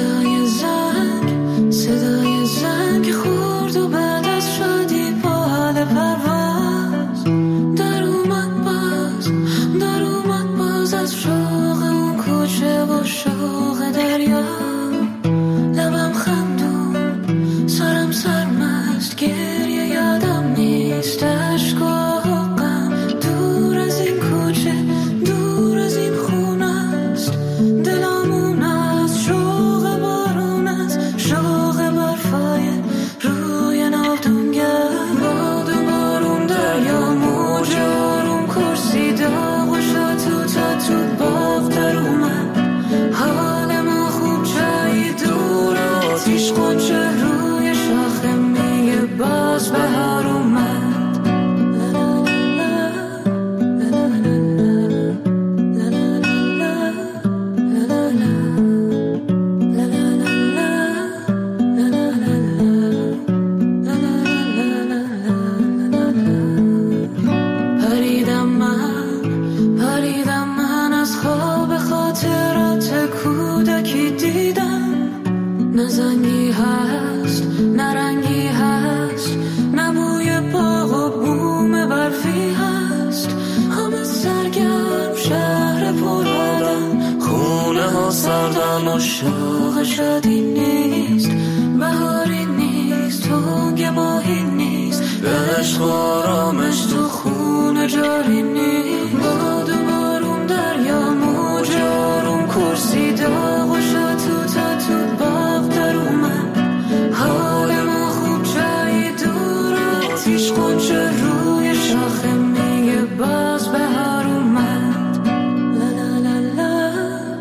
صدای زنگ خورد و بعد از شادی با حال پرواز در اومد باز از شوق اون کوچه و شوق دریا. لبم خندون سرم سرمست، گریه یادم نیست، عشق و غم دور از این کوچه دور از این خونه است. دلمون از شوق بارون است، شوق برفای روی ناودونگر. باد و بارون دریا موج آروم کرسی داغ و شد تو باغ در اومد. حال ما خوب جایی دور آتیش قنچه روی شاخه میگه باز بهار اومد. پریدم من از خواب خاطرات کودکی دیدم. نه زنگی هست نه رنگی هست، نه بوی باغ و بوم برفی هست. همه سرگرم شهر پر آدم، خونه ها سردن و شوق شادی نیست. بهاری نیست، تنگ ماهی نیست، عشق و آرامش تو خونه جاری نیست. باد و بارون دریا موج آروم کرسی داغ و شد تو باغ در اومد. حال ما خوب جایی دور آتیش قنچه روی شاخه میگه باز بهار اومد. لا لا لا لا.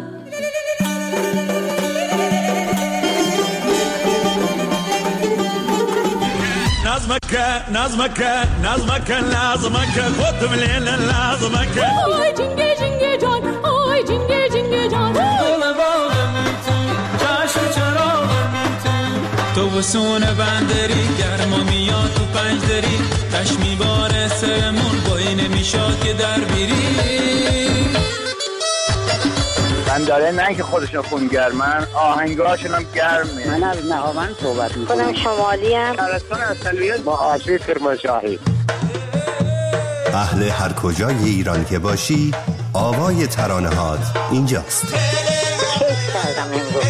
نظمك خود مليل لازمك. آی جنگه جنگه جان، آی جنگه جنگه جان. دل باغم تو، چشم چراغم تو بسون بندری، گرما میاد تو پنجدری، تش میباره سرمون بایی نمیشاد که در بیری. بنداره نه که خودشون خونگرمن، آهنگاشون هم گرمه. من از نهاوند صحبت میکنم. خودم شمالی ام. شهرستان اصلیت با آسیب کرمانشاهی. اهل هر کجای ایران که باشی، آوای ترانه‌هات اینجاست. کیف کردم امروز.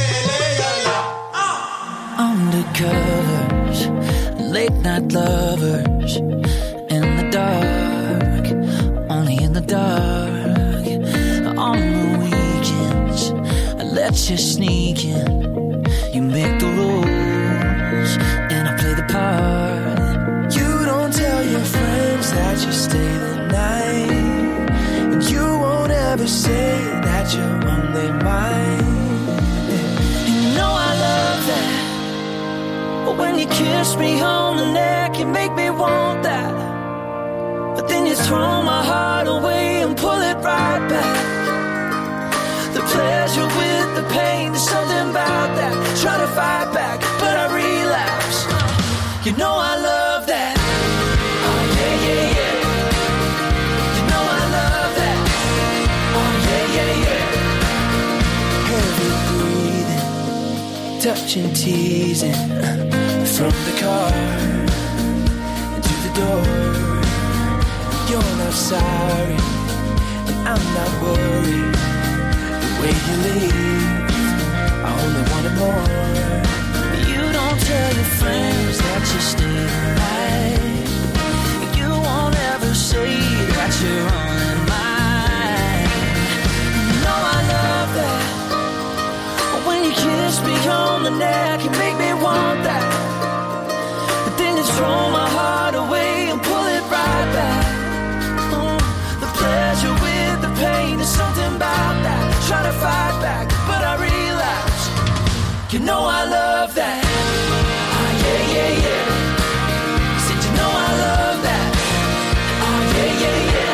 Undercovers, late night lovers, in the dark, only in the dark. On the weekends, I let you sneak in. You make the rules, and I play the part. You don't tell your friends that you stay the night, and you won't ever say that you're only mine. You know I love that. But when you kiss me on the neck, you make me want that. But then you throw my heart away and pull it right back. The pleasure with the pain, there's something about that. Try to fight back, but I relapse. You know I love that. Oh yeah, yeah, yeah. You know I love that. Oh yeah, yeah, yeah. Heavy breathing, touching, teasing. From the car to the door, you're not sorry, and I'm not worried. The way you leave, I only wanted more. You don't tell your friends that you stay the night. You won't ever say that you're only mine. You know I love that. When you kiss me on the neck, you make me want that. Throw my heart away and pull it right back. The pleasure with the pain, there's something about that. Try to fight back, but I relapse. You know I love that. Oh yeah, yeah, yeah. Said you know I love that. Oh yeah, yeah, yeah.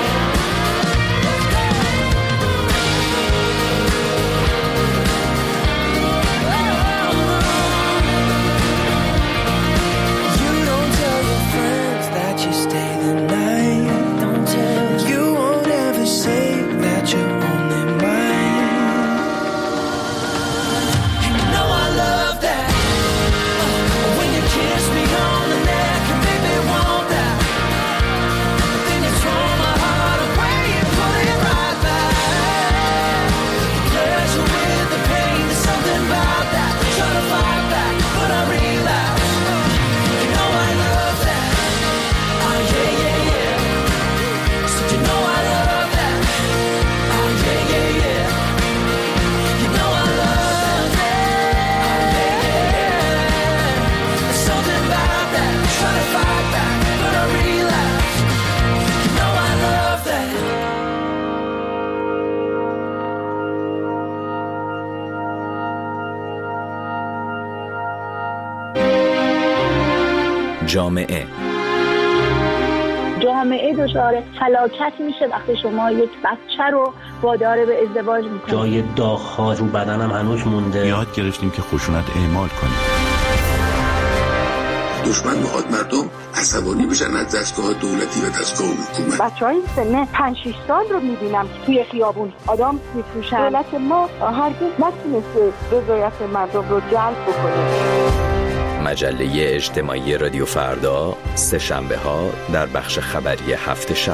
You stay the night. Don't tell you won't ever say that you're only mine. You know I جامعه دچار فلاکت میشه وقتی شما یک بچه رو وادار به ازدواج میکنید. جای داغ‌ها رو بدنم هنوز مونده. یاد گرفتیم که خشونت اعمال کنیم. دشمن میخواد مردم عصبانی بشن از دستگاه دولتی و دستگاه حکومت. بچه‌های سن 5-6 سال رو میبینم که توی خیابون آدم میفروشن. دولت ما هرگز نتونسته رضایت مردم رو جلب بکنه. مجله اجتماعی رادیو فردا، سه شنبه ها در بخش خبری هفت شب.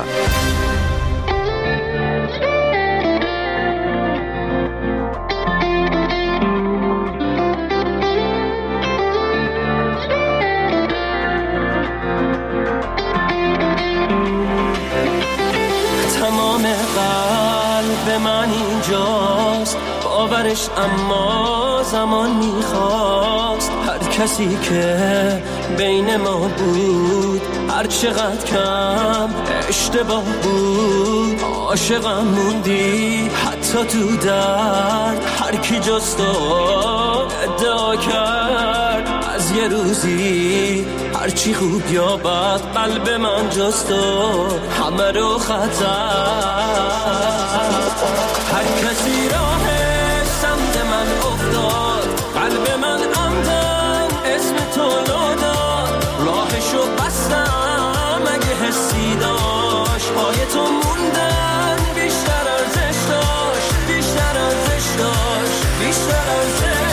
تمام قلب من اینجاست، باورش اما زمان میخواست. هر کسی که بین ما بود هر چقدر کم اشتباه بود، عاشقم موندی حتی تو درد. هر کی جز تو ادعا کرد از یه روزی هرچی خوب یا بد، قلب من جز تو همه رو خطر. هر کسی راهش سمت من افتاد، قلب من عمدن اسم تو داد. راهشو بستم اگه حسی داشت، پای تو موندن بیشتر ارزش داشت، بیشتر ارزش داشت، بیشتر ارزش داشت.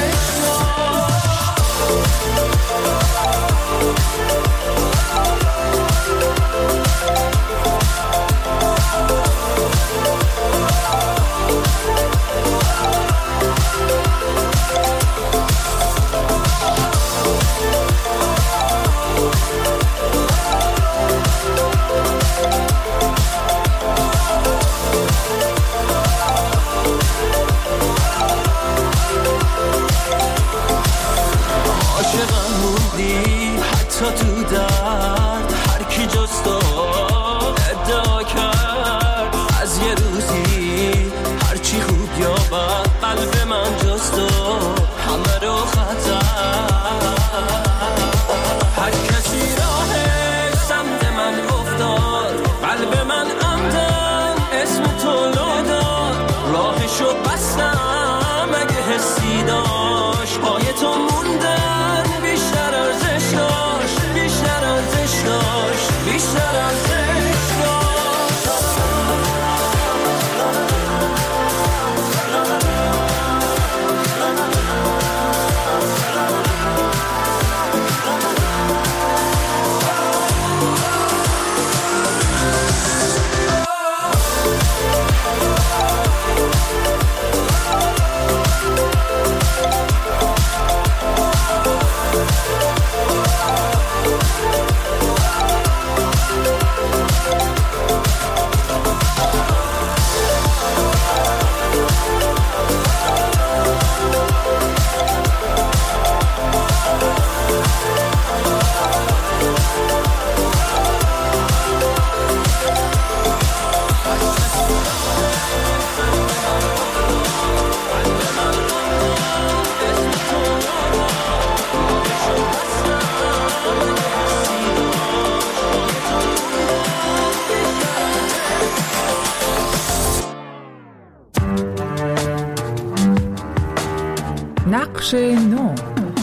تو درد هر کی جز تو ادعا کرد از یه روزی هرچی خوب یا بد، قلب من جز تو همه رو خطر. هر کسی راهش سمت من افتاد، قلب من عمدن اسم تو داد. راهشو بستم اگه حسی داشت، پای تو موندن بیشتر ارزش داشت، بیشتر ارزش داشت، بیشتر ارزش داشت. نقش نو.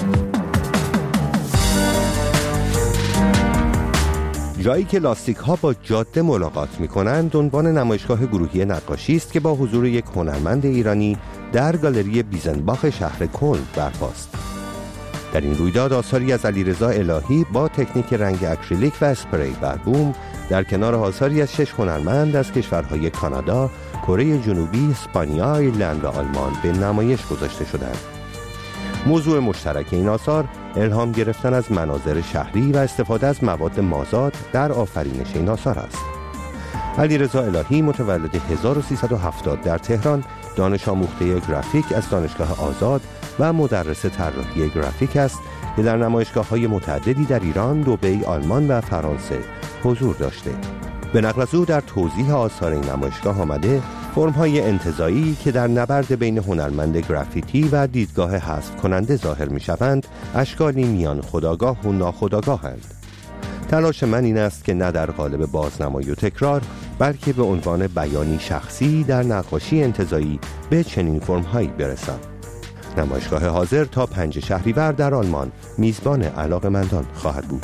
جایی که لاستیک ها با جاده ملاقات می کنند عنوان نمایشگاه گروهی نقاشی است که با حضور یک هنرمند ایرانی در گالری بیزنباخ شهر کلن برپاست. در این رویداد آثاری از علیرضا الهی با تکنیک رنگ اکریلیک و اسپری بر بوم در کنار آثاری از 6 هنرمند از کشورهای کانادا، کره جنوبی، اسپانیا، ایرلند و آلمان به نمایش گذاشته شدند. موضوع مشترک این آثار الهام گرفتن از مناظر شهری و استفاده از مواد مازاد در آفرینش این آثار است. علیرضا الهی متولد 1370 در تهران، دانش آموخته گرافیک از دانشگاه آزاد و مدرس طراحی گرافیک است که در نمایشگاه‌های متعددی در ایران، دبی، آلمان و فرانسه حضور داشته. به نقل از او در توضیح آثار این نمایشگاه آمده فرم‌های انتزاعی که در نبرد بین هنرمند گرافیتی و دیدگاه حذف کننده ظاهر می‌شوند، اشکالی میان خودآگاه و ناخودآگاهند. تلاش من این است که نه در قالب بازنمایی و تکرار، بلکه به عنوان بیانی شخصی در نقاشی انتزاعی به چنین فرم‌هایی برسم. نمایشگاه حاضر تا 5 شهریور در آلمان میزبان علاقه‌مندان خواهد بود.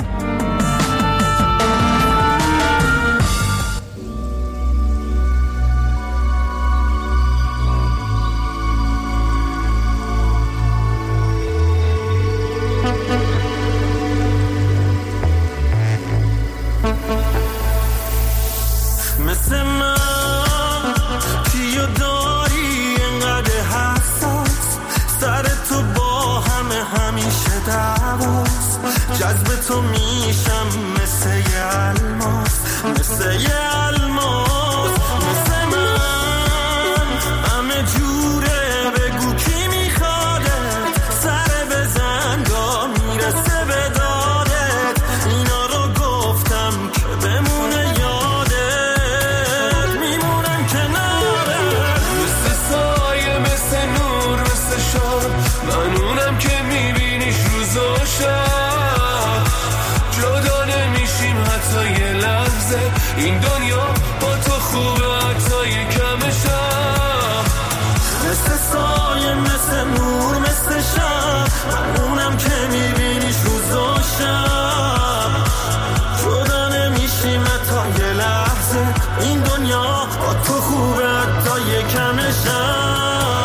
جذب تو میشم مثل الماس، مثل الماس، مثل من همه جوره. بگو کی میخوادت، سر بزن تا میرسه به دادت. اینا رو گفتم که بمونه یادت، میمونم کنارت. مثل سایه، مثل نور، مثل شب، من اونم که میبینیش روز و شب. یه لحظه این دنیا با تو خوبه، حتی یکم شب. مثل سایه، مثل نور، مثل شب، اونم که میبینیش روز و شب. جدا نمیشیم حتی یه لحظه، این دنیا با تو خوبه، حتی یکم شب.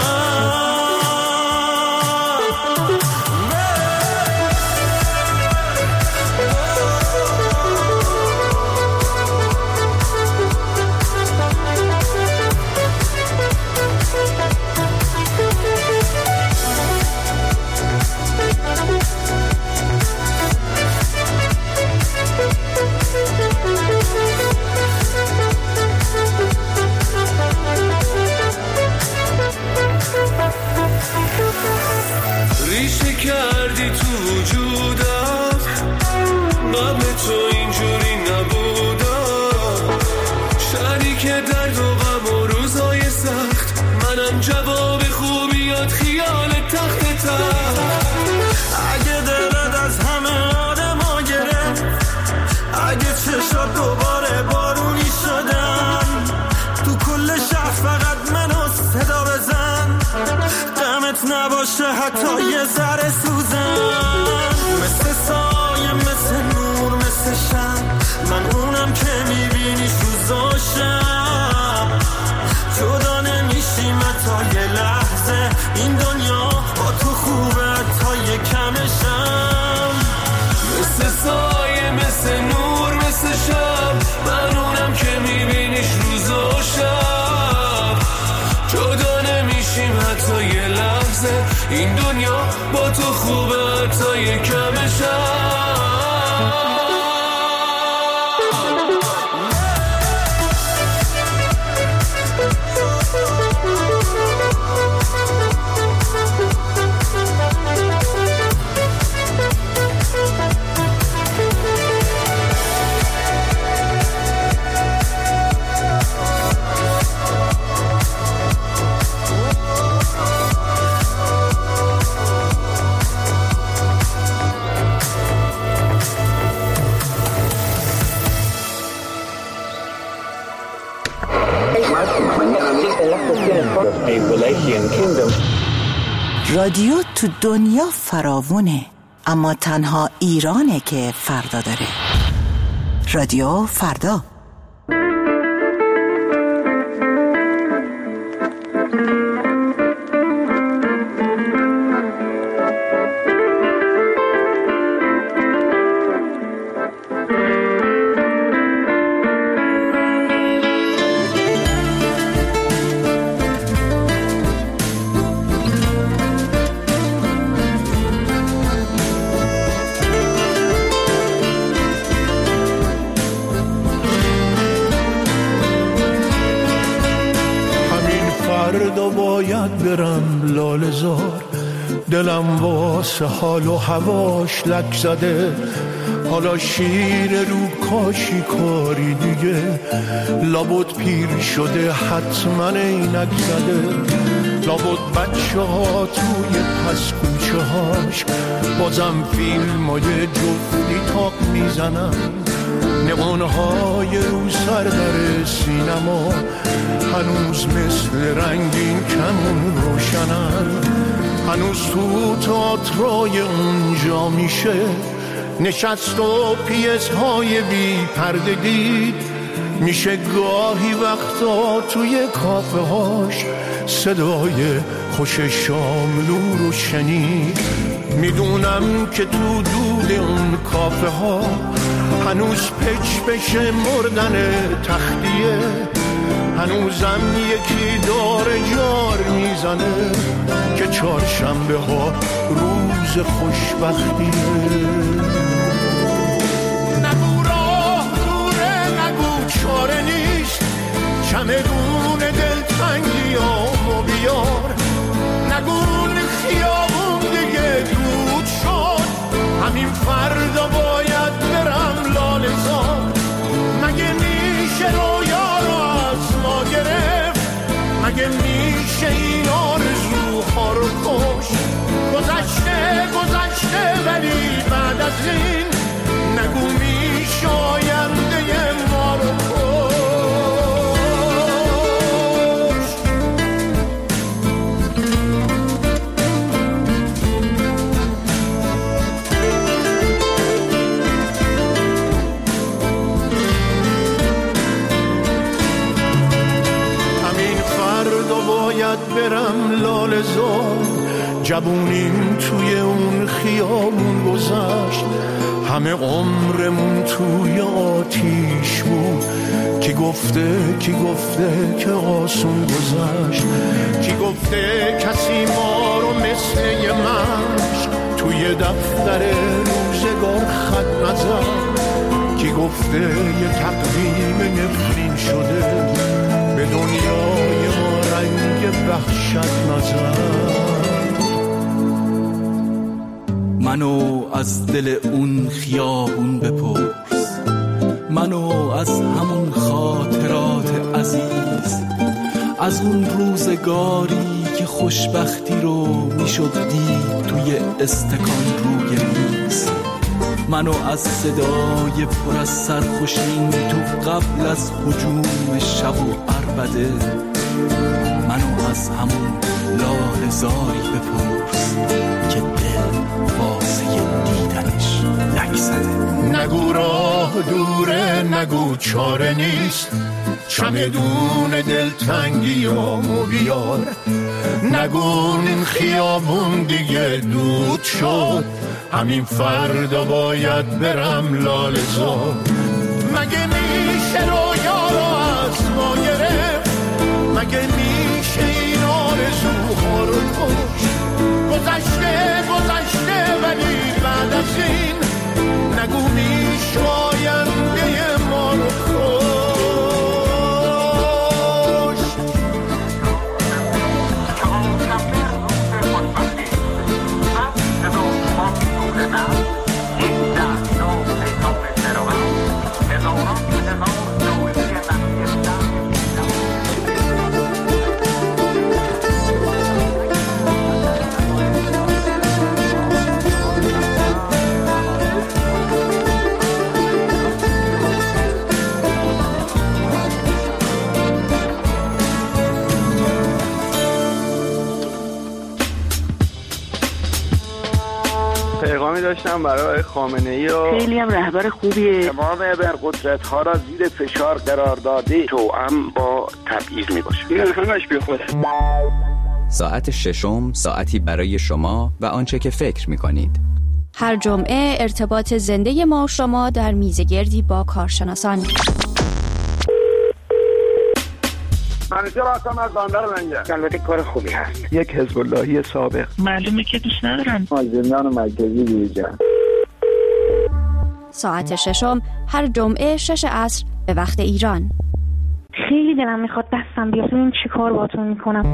ریشه کردی تو وجودم، قبل تو اینجوری نبودم. شریک درد و غم و روزای سخت، منم جواب خوبیات خیال تخت. اگه دلت از همه آدما گرفت، اگه چشات دوباره بارونی شدن، تو کل شهر فقط منو صدا بزن. دمت نباشه حتی یه ذره سوزن. مثل سایه، مثل نور، مثل شب، من اونم که میبینیش روز و شب. جدا نمیشیم حتی یه لحظه، این دنیا با تو خوبه، حتی یکم شب. مثل سایه، مثل نور، مثل شب، من اونم که میبینیش روز و شب. جدا نمیشیم حتی یه لحظه، این دنیا با تو خوبه، حتی یکم شب. رادیو تو دنیا فراوونه، اما تنها ایرانه که فردا داره. رادیو فردا. باید برم لاله زار، دلم واسه حال و هواش لک زده. حالا شیر رو کاشی کاری دیگه، لابد پیر شده حتما اینک زده. لابد بچه ها توی پس کوچه هاش بازم فیلم های جفتی تاق میزنن، نقونهای رو سردر سینما هنوز مثل رنگین کمون روشنن. هنوز تو تئاترای اونجا میشه نشست و پیس‌های بی پرده دید، میشه گاهی وقتا توی کافه هاش صدای خوش شاملو رو شنید. میدونم که تو دود اون کافه ها هنوز پچ بشه مردن تختیه، هنوزم یکی داره جار میزنه که چهارشنبه ها روز خوشبختیه. نگو راه دوره، نگو چاره نیست، چمدون دلتنگیامو بیار، نگو خیابون دیگه دود شد، همین فردا باید برم لاله‌زار. مگه میشه رویا رو از ما گرفت، مگه میشه این آرزوها رو کشت؟ گذشته ولی بعد از این نگو میشه آینده ما رو کشت. برم لاله‌زار، جوونیم توی اون خیابون گذشت، همه عمرمون توی آتیش بود. کی گفته که آسون گذشت، کی گفته کسی ما رو مثل یه مشت توی دفتر روزگار خط نزد، کی گفته یه تقویم نفرین شده به دنیای ما رنگ وحشت نزد. منو از دل اون خیابون بپرس، منو از همون خاطرات عزیز، از اون روزگاری که خوشبختی رو میشد دید توی استکان روی میز، منو از صدای پر از سرخوشین تو قبل از هجوم شب و عربده، منو از همون لاله‌زاری بپرس که دل واسه دیدنش لک زده. نگو راه دوره، نگو چاره نیست، چمدون دلتنگیامو بیار، نگو این خیابون دیگه دود شد، همین فردا باید برم لاله‌زار. مگه میشه رویا رو از ما گرفت، مگه میشه این آرزوها رو کشت؟ گذشته ولی بعد از این نگو میشه آینده ما رو کشت. پیغامی داشتم برای خامنه‌ای و خیلی هم رهبر خوبیه. تمام ابرقدرت‌ها را زیر فشار قرار داده، توأم با تبعیض میباشه. این همش بیخوده. ساعت ششم، ساعتی برای شما و آنچه که فکر می‌کنید. هر جمعه ارتباط زنده ما و شما در میزگردی با کارشناسان. منیجر هستم از بندر منجر. البته کار خوبی هست. یک حزب اللهی سابق. معلومه که دوست ندارم. زندان مرکزی بیرجن. ساعت ششم هر جمعه 6 عصر به وقت ایران. خیلی دلم میخواد دستم بیاد، این چی کار باتون میکنم.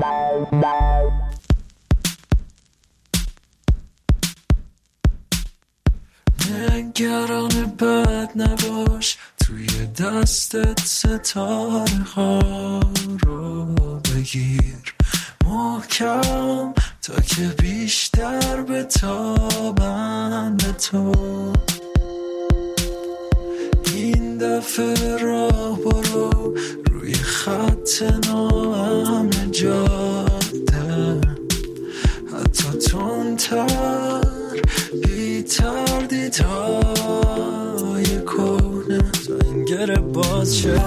نگران بد نباش، توی دستت ستاره ها رو بگیر محکم تا که بیشتر بتابن به تو. مسافر راه برو روی خط ناامن جاده، حتی تندتر بی تردیدهای کنه تا این گره باز شه.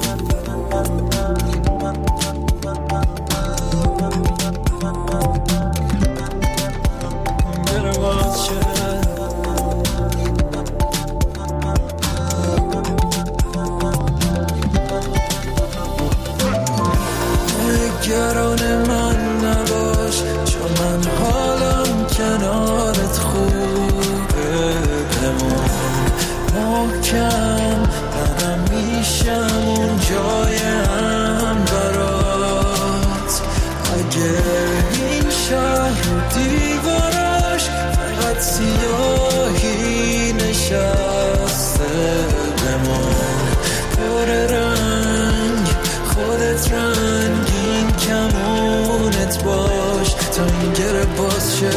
نگران من نباش چون من حالم کنارت خوبه، بمون محکم منم میشم اون جایم برات. اگه این شهر و دیوارش فقط سیاهی نشسته، بمون پر رنگ خودت رنگین کمونت باش تا این گره باز شه.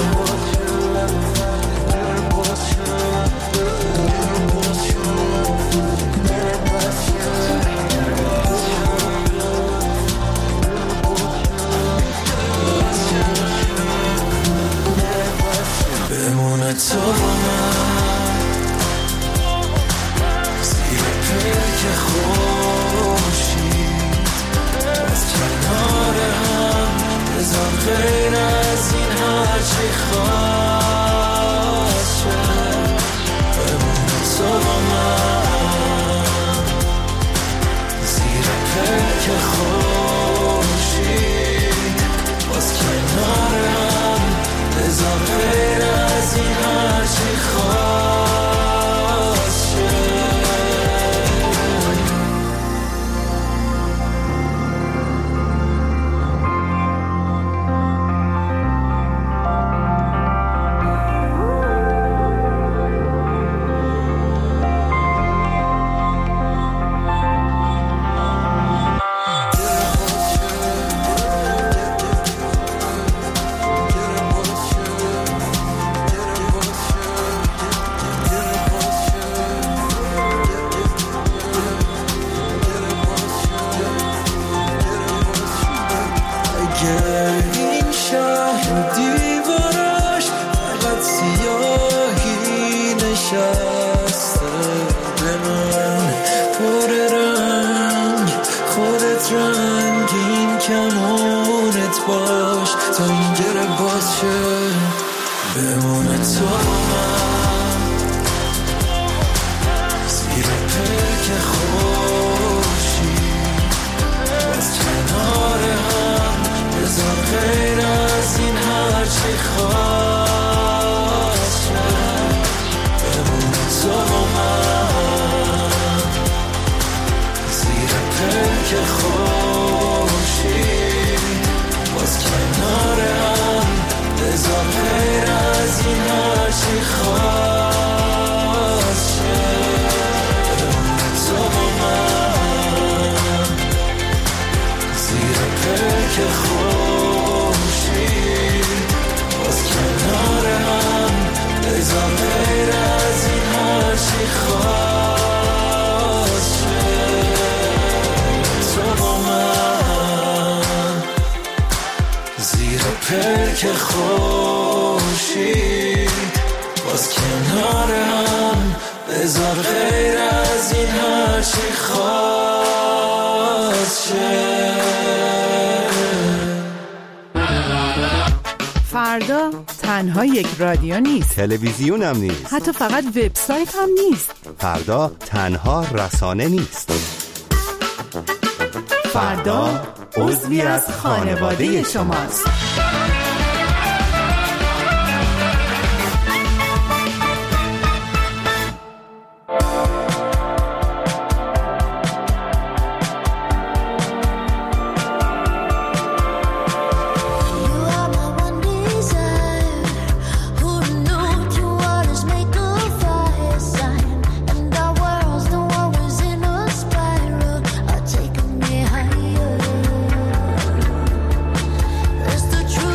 بمونه تو با من زیر پلک خورشید، باز کنار هم بذار غیر از این هرچی خواست شه. بمونه تو با من زیر پلک خورشید، باز کنار هم بذار غیر از این هرچی خواست شه. این شهر و دیوارش فقط سیاهی نشسته، به من پر رنگ خودت رنگین کمونت باش تا این گره باز شه. بمونه تو من زیر پلک خورشید، باز کنار هم بذار غیر از این هرچی خواست شه. بمونه تو با من زیر پلک خورشید، باز کنار هم بذار غیر از این هرچی خواست شه. بمونه تو با من زیر پلک خورشید، باز کنار هم بذار غیر از این هرچی خواست شه. تو با من زیر پلک خورشید، باز کنار هم بذار غیر از این هرچی خواست شه. فردا تنها یک رادیو نیست، تلویزیون هم نیست، حتی فقط وبسایت هم نیست. فردا تنها رسانه نیست، فردا عضوی از خانواده شماست. There's the truth.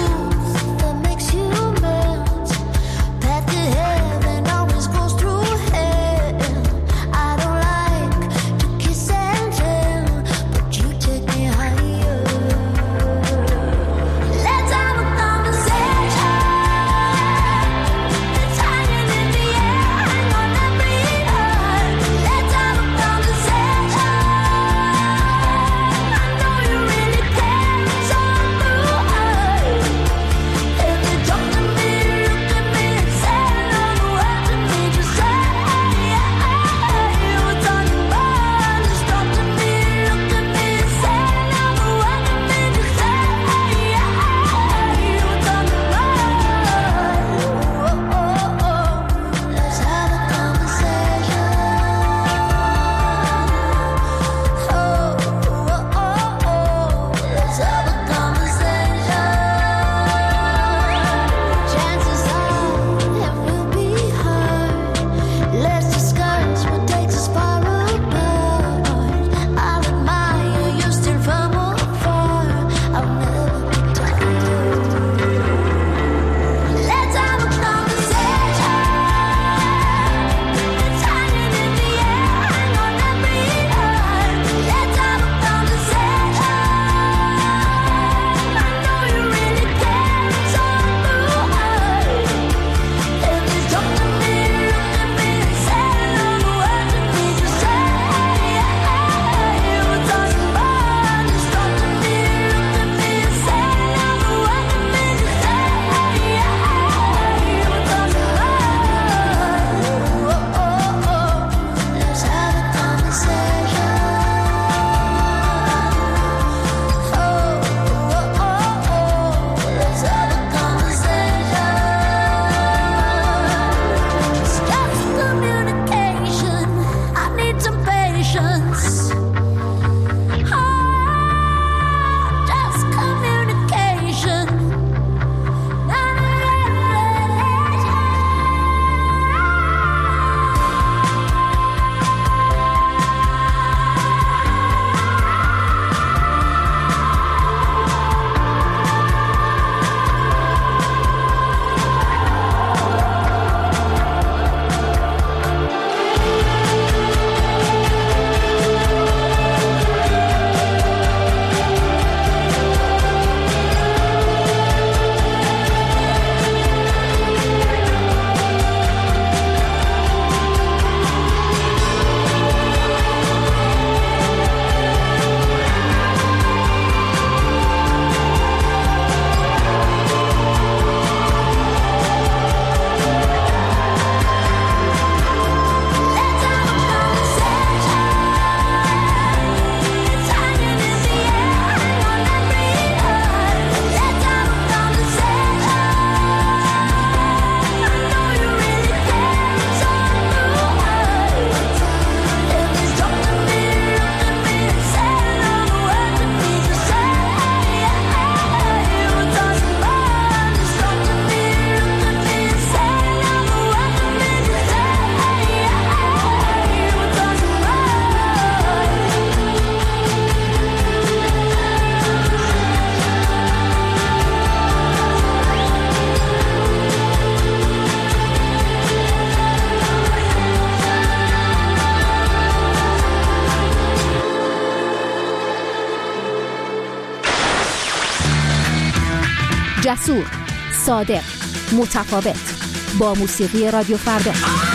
جسور، صادق، متفاوت، با موسیقی رادیو فردا.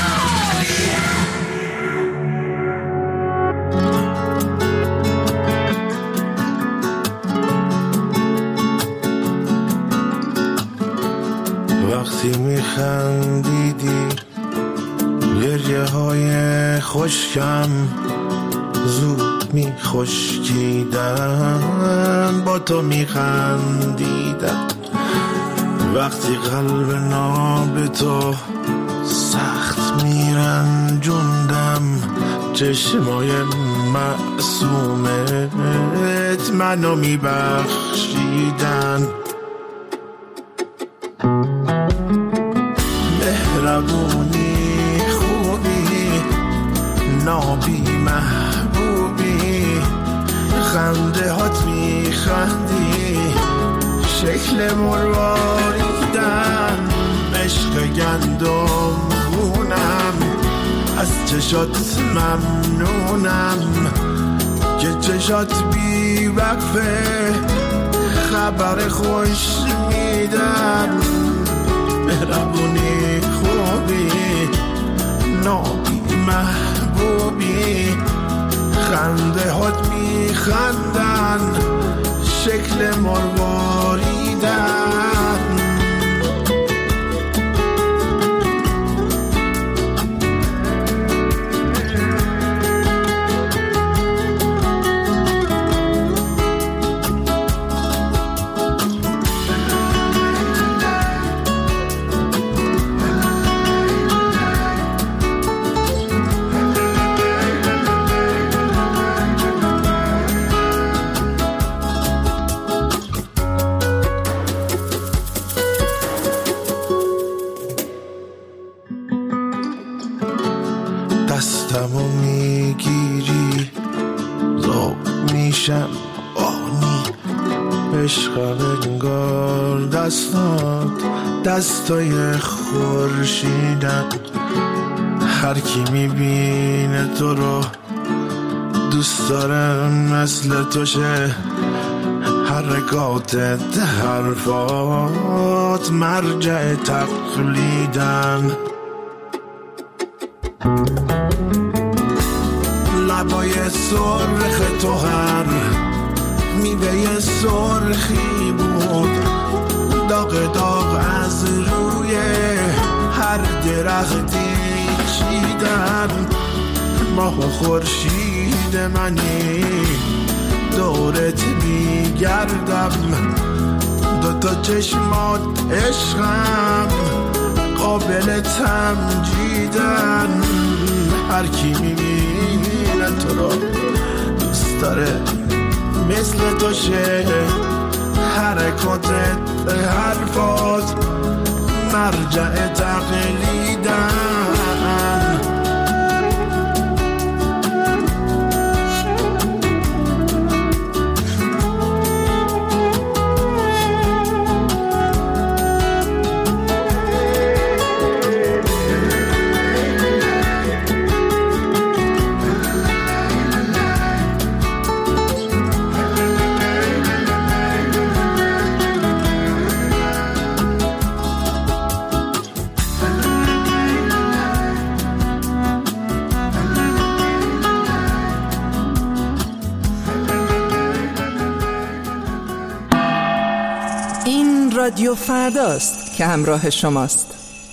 وقتی میخندیدی گریه های خشکم زود میخشکیدن، با تو میخندیدم. وقتی قلب ناب تو سخت میرنجوندم، چشمای معصومت منو میبخشیدن. مهربونی، خوبی، نابی، محبوبی، خنده هات میخندی، شکل مرواریدن، عشق گندم گونم، از چشات ممنونم که چشات بی وقفه خبر خوش میدن. مهربونی، خوبی، نابی، محبوبی، خنده هات میخندن، شکل مرواریدن. دستمو میگیری ذوق میشم آنی، عشق انگار دستات دستای خورشیدن. هر کی میبینه تو رو دوست داره مثل تو شه، حرکاتت، حرفات مرجع تقلیدن. لبای سرخ تو هر میوه سرخی بود، داغ داغ از روی هر درختی چیدن. ماه و خورشید منی دورت میگردم، دوتا چشمات عشقم قابل تمجیدن. هر کی میبینه تو رو دوست داره مثل تو شه، حرکاتت، حرفات مرجع تقلیدن. رادیو فرداست که همراه شماست.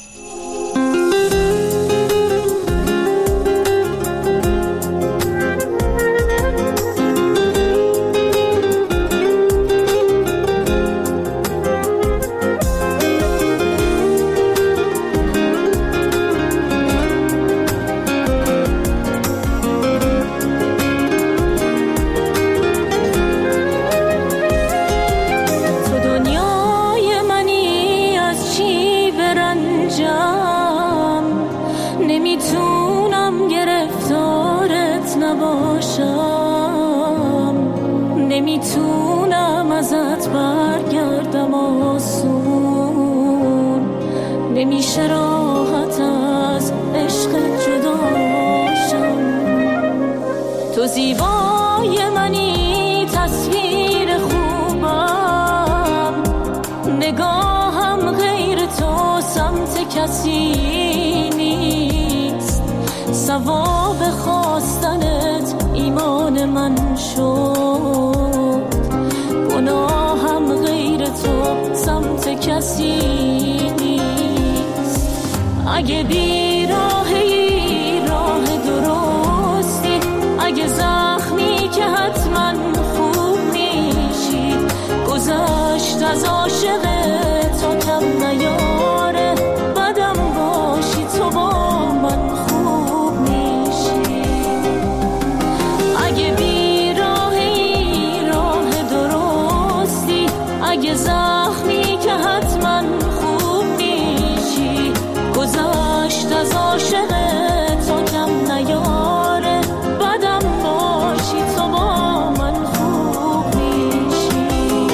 نمیتونم ازت برگردم آسون، نمیشه راحت از عشق جداشم. تو زیبای منی تصویر خوبم، نگاه ثواب خواستنت ایمان من شد، گناهم غیر تو سمت کسی نیست. اگه بی راهی راه درستی، اگه زخمی که حتما خوب میشی، گذشت از عاشق تو کم نیاره، بدم باشی تو با من خوب میشی. اگه بی راهی راه درستی، اگه زخمی که حتما خوب میشی، گذشت از عاشق تو کم نیاره، بدم باشی تو با من خوب میشی.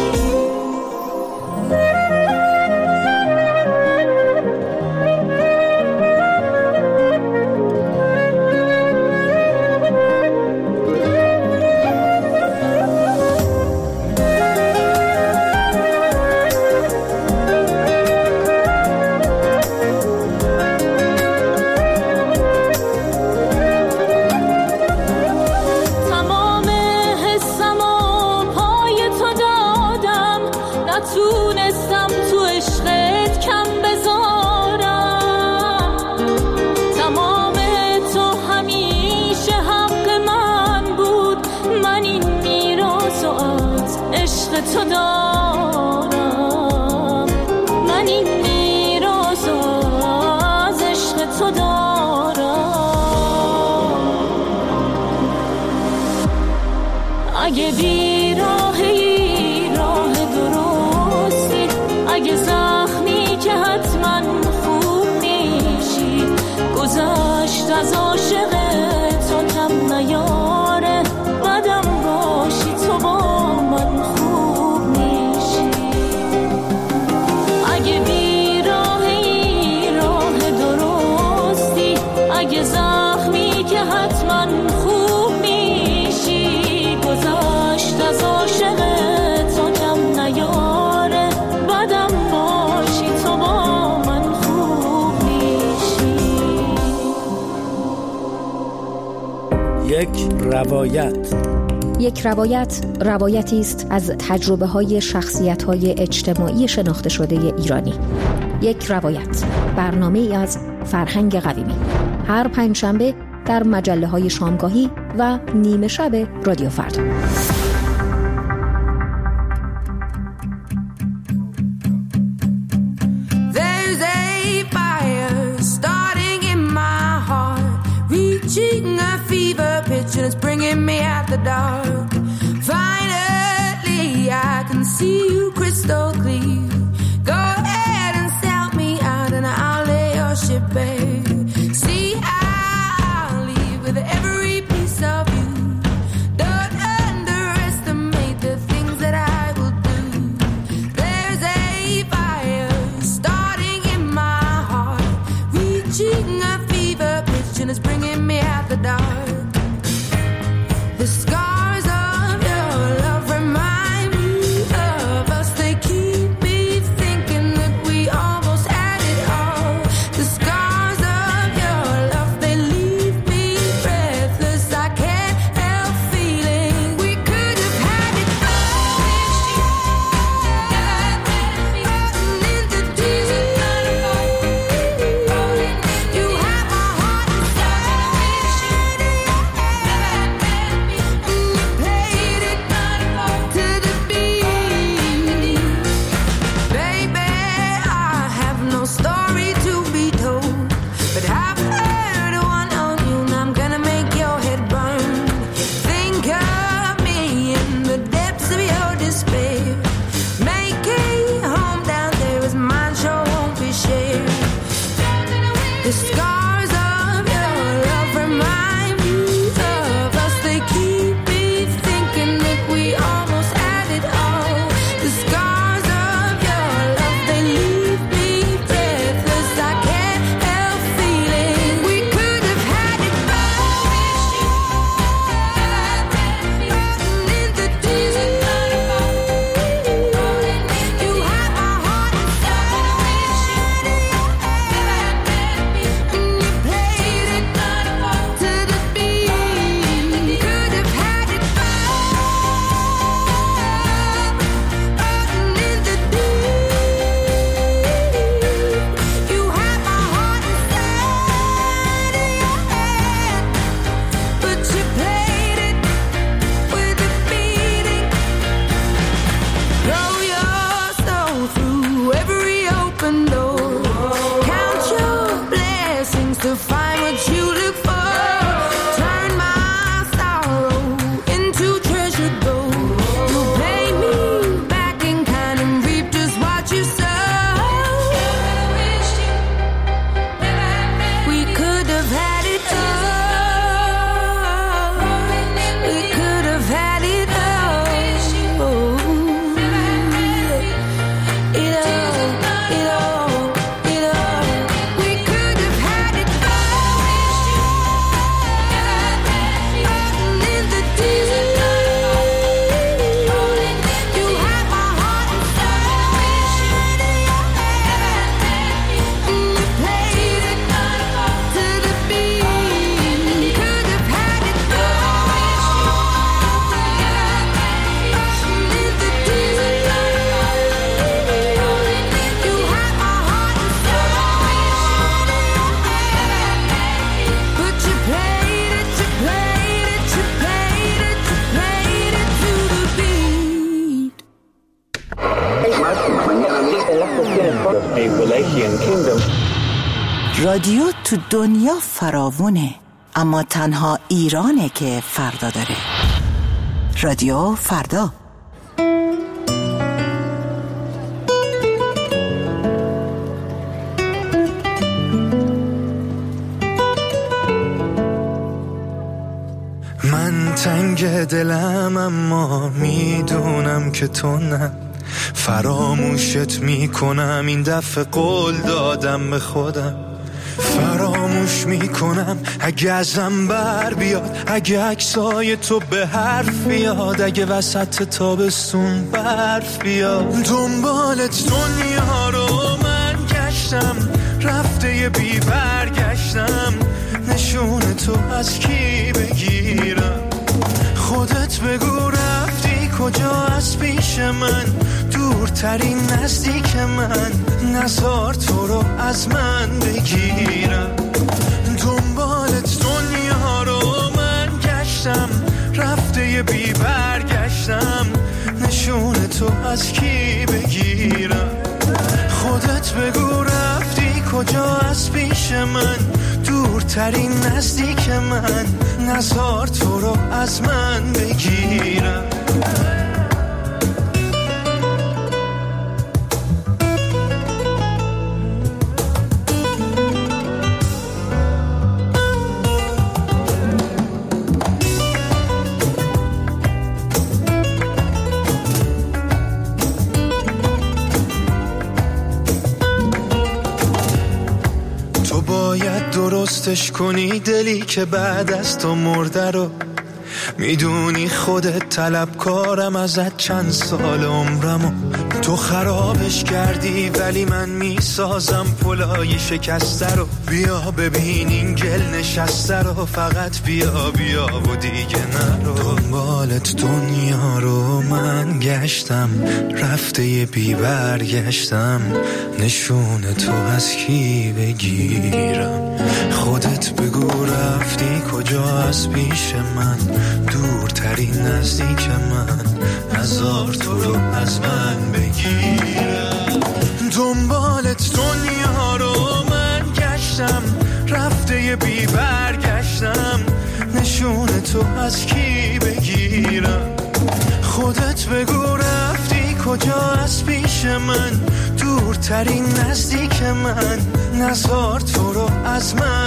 نتونستم تو عشقت کم بذارم، تمام تو همیشه حق من بود، من این میراثو از عشق تو دارم، من این میراثو از عشق تو دارم. اگه بی راهی راه درستی، اگه زخمی که حتما خوب میشی، گذشت از عاشق تو کم نیاره، بدم باشی تو با من خوب میشی. اگه بی راهی راه درستی، اگه زخمی که حتما خوب میشی، گذشت از عاشق تو کم نیاره، بدم باشی تو با من خوب میشی. یک روایت روایتی است از تجربه‌های شخصیت‌های اجتماعی شناخته شده ایرانی. یک روایت، برنامه‌ای از فرهنگ قویمی، هر پنجشنبه در مجله‌های شامگاهی و نیمه شب رادیو فردا. And it's bringing me out the dark. Finally, I can see you crystal clear. Go ahead and sell me out and I'll lay your ship bare. See, I'll leave with every piece of you. Don't underestimate the things that I will do. There's a fire starting in my heart, reaching a fever pitch and it's bringing me out the dark. The scars of your love remind me of us. They keep me thinking that we almost had it all. The scars of your love, they leave me breathless. I can't help feeling we could have had it all. In the deep, you have my heart inside. Played it to the beat. Baby, I have no story to be told, but I've heard one on you and I'm gonna make your head burn. Think of me in the depths of your despair. Make a home down there as mine sure won't be shared. The scars of your love remind me of us. They keep me thinking that we almost had it all. The scars of your love, they leave me breathless. I can't help feeling we could have had it all. In the deep, you have my heart inside. seems to find what you look for. Turn my sorrow into treasure gold. You pay me back in kind and reap just what you sow. We could have had it all. We could have had it all. It all. We could have had it all. In the deep, you had my heart and soul. And you played it to the beat. Could have had it all. In the deep, you had my heart and soul. But you played it to the beat. رادیو تو دنیا فراوونه، اما تنها ایرانه که فردا داره. رادیو فردا. من تنگ دلم اما میدونم که تو نه. فراموشت میکنم این دفعه قول دادم به خودم. فراموش میکنم اگه ازم بر بیاد، اگه عکسای تو به حرف بیاد، اگه وسط تابستون برف بیاد. دنبالت دنیا رو من گشتم، رفته بی برگشتم. نشون تو از کی بگیرم؟ خودت بگو رفتی کجا از پیش من؟ دورترین نزدیک من، نزار تو رو از من بگیرم. دنبالت دنیا رو من گشتم، رفته بی برگشتم. نشون تو از کی بگیرم؟ خودت بگو رفتی کجا از پیش من؟ دورترین نزدیک من، نزار تو رو از من بگیرم. درستش کنی دلی که بعد از تو مرده رو. میدونی خودت طلبکارم ازت چند سال عمرمو. تو خرابش کردی ولی من میسازم پلای شکسته رو. بیا ببین این گل نشسته رو، فقط بیا بیا و دیگه نرو. دنبالت دنیا رو من گشتم، رفته بی برگشتم. نشون تو از کی بگیرم؟ خودت بگو رفتی کجا از پیش من؟ دورترین نزدیک من، نزار تو رو از من بگیرم. دنبالت دنیا رو من گشتم، رفته بی برگشتم. نشون تو از کی بگیرم؟ خودت بگو رفتی کجا از پیش من؟ دورترین نزدیک من، نزار تو رو از من